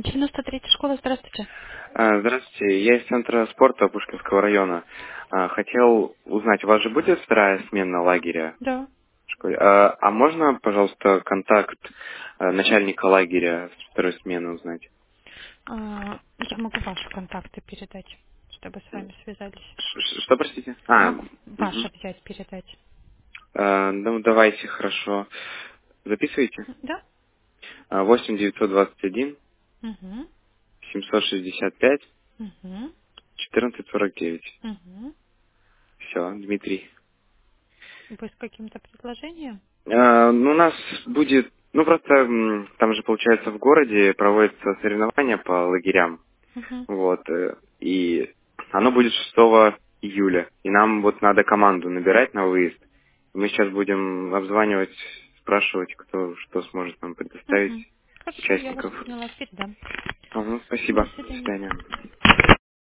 93-я школа, здравствуйте. Здравствуйте, я из Центра спорта Пушкинского района. Хотел узнать, у вас же будет вторая смена лагеря Да. в школе? А можно, пожалуйста, контакт начальника лагеря с второй смены узнать? Я могу ваши контакты передать, чтобы с вами связались. Что, простите? Могу Мгм. ваши взять, передать. Ну, давайте, хорошо. Записывайте. Да? 8 921 Угу. 765 Угу. 1449. Угу. Все, Дмитрий. Вы с каким-то предложением? Ну, у нас будет, ну, просто там же, получается, в городе проводятся соревнования по лагерям, Угу. вот, и оно будет 6 июля, и нам вот надо команду набирать на выезд. Мы сейчас будем обзванивать, спрашивать, кто что сможет нам предоставить Угу. Хорошо, я вас участников. поняла, передам. Ага, До спасибо, до свидания. свидания.